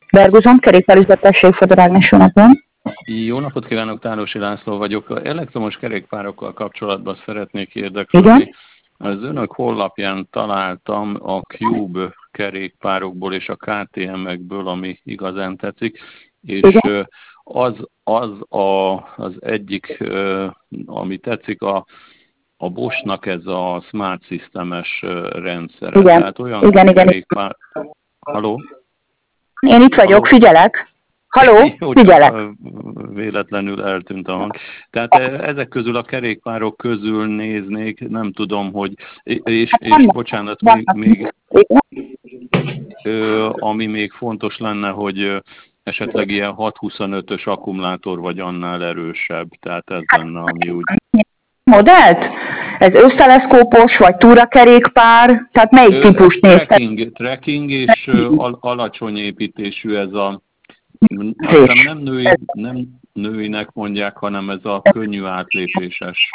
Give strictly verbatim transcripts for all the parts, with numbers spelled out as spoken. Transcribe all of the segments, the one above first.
Berguzon, kerékpárüzlettesség, Fodor Ágnes, jó napot! Jó napot kívánok, Tárosi László vagyok. Elektromos kerékpárokkal kapcsolatban szeretnék érdeklődni. Igen? Az önök honlapján találtam a Cube kerékpárokból és a ká té em-ekből, ami igazán tetszik, és Igen? az, az a, az egyik, ami tetszik, a, a Bosch-nak ez a Smart Systemes rendszere. Igen, Tehát olyan igen, igen. kerékpár... Haló? Én itt vagyok, Haló? figyelek. Haló, Jó, figyelek. csak véletlenül eltűnt a hang. Tehát ezek közül a kerékpárok közül néznék, nem tudom, hogy... És, és bocsánat, még, még ami még fontos lenne, hogy esetleg ilyen hatszázhuszonötös akkumulátor vagy annál erősebb. Tehát ez lenne, ami úgy... Modellt? Ez összteleszkópos, vagy túrakerékpár? Tehát melyik Ö, típust nézted? Trekking, trekking és al alacsony építésű ez a... Azt hiszem nem, női, nem nőinek mondják, hanem ez a könnyű átlépéses.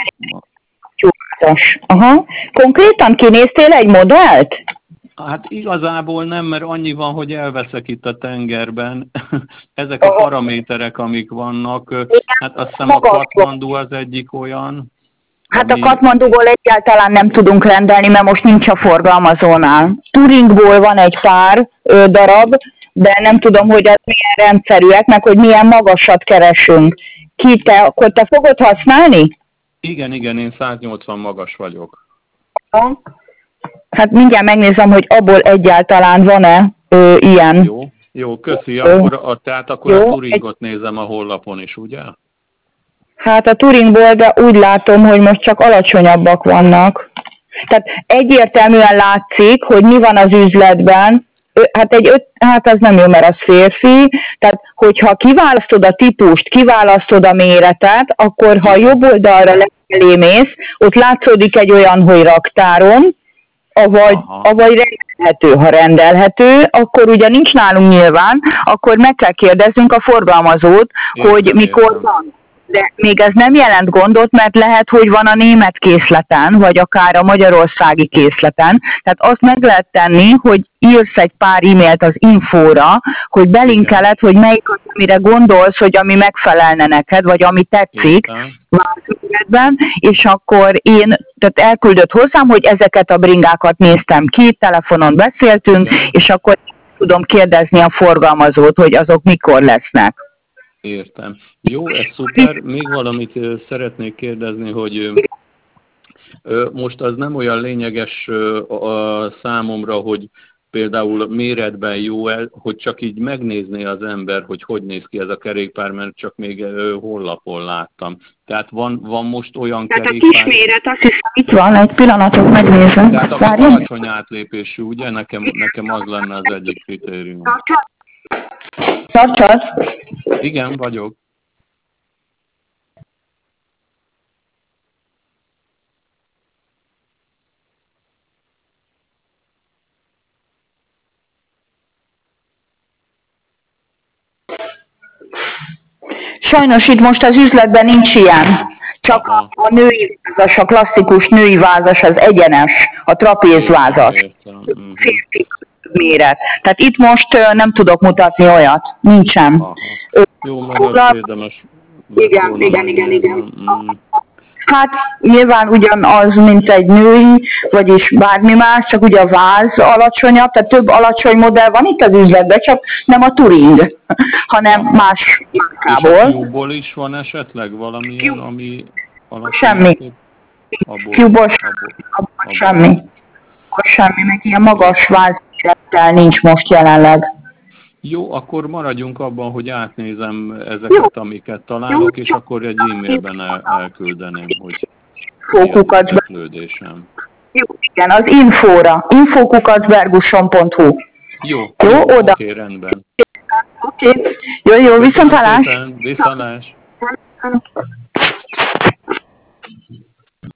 Aha. Konkrétan kinéztél egy modellt? Hát igazából nem, mert annyi van, hogy elveszek itt a tengerben. Ezek a paraméterek, amik vannak, hát azt hiszem a Katmandu az egyik olyan. Hát ami... a Katmanduból egyáltalán nem tudunk rendelni, mert most nincs a forgalmazónál. Turingból van egy pár ö, darab, de nem tudom, hogy az milyen rendszerűek, meg hogy milyen magasat keresünk. Ki te, akkor te fogod használni? Igen, igen, én száznyolcvan magas vagyok. Hát mindjárt megnézem, hogy abból egyáltalán van-e ö, ilyen. Jó, jó, köszi. Akkor a, tehát akkor jó, a Turingot egy... nézem a honlapon is, ugye? Hát a Turingból, de úgy látom, hogy most csak alacsonyabbak vannak. Tehát egyértelműen látszik, hogy mi van az üzletben. Hát egy öt, hát az nem jó, mert az férfi. Tehát, hogyha kiválasztod a típust, kiválasztod a méretet, akkor ha jobb oldalra lefelé mész, ott látszódik egy olyan, hogy raktáron, avagy, avagy rendelhető. Ha rendelhető, akkor ugye nincs nálunk nyilván, akkor meg kell kérdeznünk a forgalmazót, értem, hogy mikor értem. Van. De még ez nem jelent gondot, mert lehet, hogy van a német készleten, vagy akár a magyarországi készleten. Tehát azt meg lehet tenni, hogy írsz egy pár e-mailt az infóra, hogy belinkeled, hogy melyik az, amire gondolsz, hogy ami megfelelne neked, vagy ami tetszik vázméretben, és akkor én, tehát elküldött hozzám, hogy ezeket a bringákat néztem ki, telefonon beszéltünk, igen. És akkor tudom kérdezni a forgalmazót, hogy azok mikor lesznek. Értem. Jó, ez szuper. Még valamit szeretnék kérdezni, hogy most az nem olyan lényeges a számomra, hogy például méretben jó-e, hogy csak így megnézné az ember, hogy hogy néz ki ez a kerékpár, mert csak még honlapon láttam. Tehát van, van most olyan Tehát kerékpár... Tehát a kis méret, azt hiszem, itt van, egy pillanatot megnézem. Tehát a alacsony átlépésű, ugye? Nekem, nekem az lenne az egyik kritérium. Tartsasz? Igen, vagyok. Sajnos itt most az üzletben nincs ilyen. Csak a, a női vázas, a klasszikus női vázas, az egyenes, a trapézvázas. Férfi méret. Tehát itt most nem tudok mutatni olyat. Nincsen. Aha. Jó, mert ezt érdemes. Igen, igen, igen, igen. Hát nyilván ugyanaz, mint egy női, vagyis bármi más, csak ugye a váz alacsonyabb, tehát több alacsony modell van itt az üzletben, csak nem a Touring, hanem más márkából. És a Cube-ból is van esetleg valamilyen, ami alacsony? Semmi. Cube-os semmi. Semmi, meg ilyen magas vázmérettel nincs most jelenleg. Jó, akkor maradjunk abban, hogy átnézem ezeket, jó. Amiket találok, és akkor egy e-mailben el, elküldeném, hogy érdeklődésem. Jó, igen, az infóra, info kukac bergusson pont hu. Jó, jó, jó oda. Oké, rendben. Oké, okay. Jó, jó, viszontlátás. Viszontlátás.